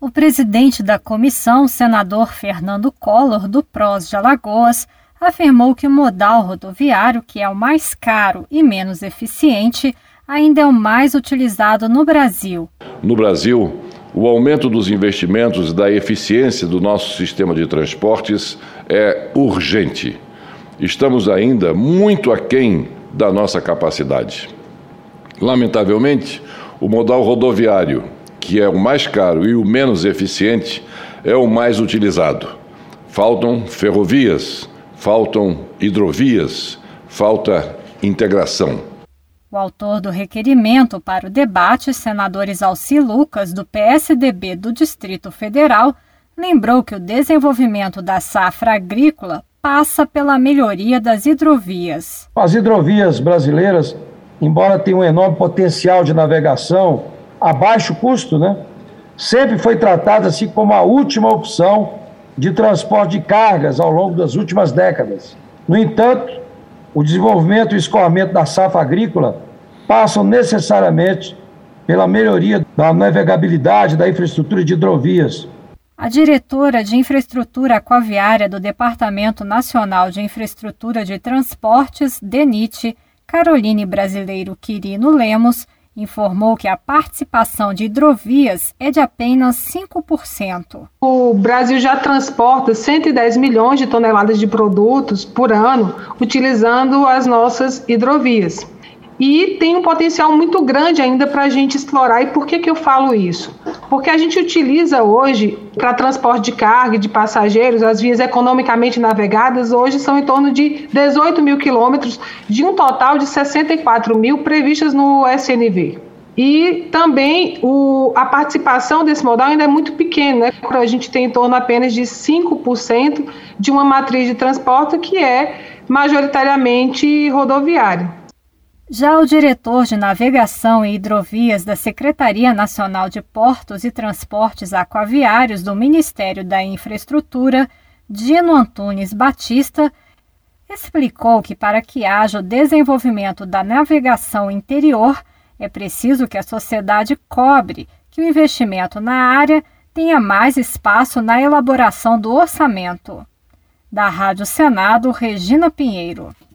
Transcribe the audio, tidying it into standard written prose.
O presidente da comissão, senador Fernando Collor, do PROS de Alagoas, afirmou que o modal rodoviário, que é o mais caro e menos eficiente, ainda é o mais utilizado no Brasil. No Brasil, o aumento dos investimentos e da eficiência do nosso sistema de transportes é urgente. Estamos ainda muito aquém da nossa capacidade. Lamentavelmente, o modal rodoviário, que é o mais caro e o menos eficiente, é o mais utilizado. Faltam ferrovias, faltam hidrovias, falta integração. O autor do requerimento para o debate, senador Exalci Lucas, do PSDB do Distrito Federal, lembrou que o desenvolvimento da safra agrícola passa pela melhoria das hidrovias. As hidrovias brasileiras, embora tenham um enorme potencial de navegação a baixo custo, sempre foi tratada assim como a última opção de transporte de cargas ao longo das últimas décadas. No entanto, o desenvolvimento e o escoamento da safra agrícola passam necessariamente pela melhoria da navegabilidade da infraestrutura de hidrovias. A diretora de Infraestrutura Aquaviária do Departamento Nacional de Infraestrutura de Transportes, DENIT, Caroline Brasileiro Quirino Lemos, informou que a participação de hidrovias é de apenas 5%. O Brasil já transporta 110 milhões de toneladas de produtos por ano utilizando as nossas hidrovias. E tem um potencial muito grande ainda para a gente explorar. E por que eu falo isso? Porque a gente utiliza hoje, para transporte de carga e de passageiros, as vias economicamente navegadas hoje são em torno de 18 mil quilômetros, de um total de 64 mil previstas no SNV. E também a participação desse modal ainda é muito pequena, A gente tem em torno apenas de 5% de uma matriz de transporte que é majoritariamente rodoviária. Já o diretor de Navegação e Hidrovias da Secretaria Nacional de Portos e Transportes Aquaviários do Ministério da Infraestrutura, Dino Antunes Batista, explicou que para que haja o desenvolvimento da navegação interior, é preciso que a sociedade cobre que o investimento na área tenha mais espaço na elaboração do orçamento. Da Rádio Senado, Regina Pinheiro.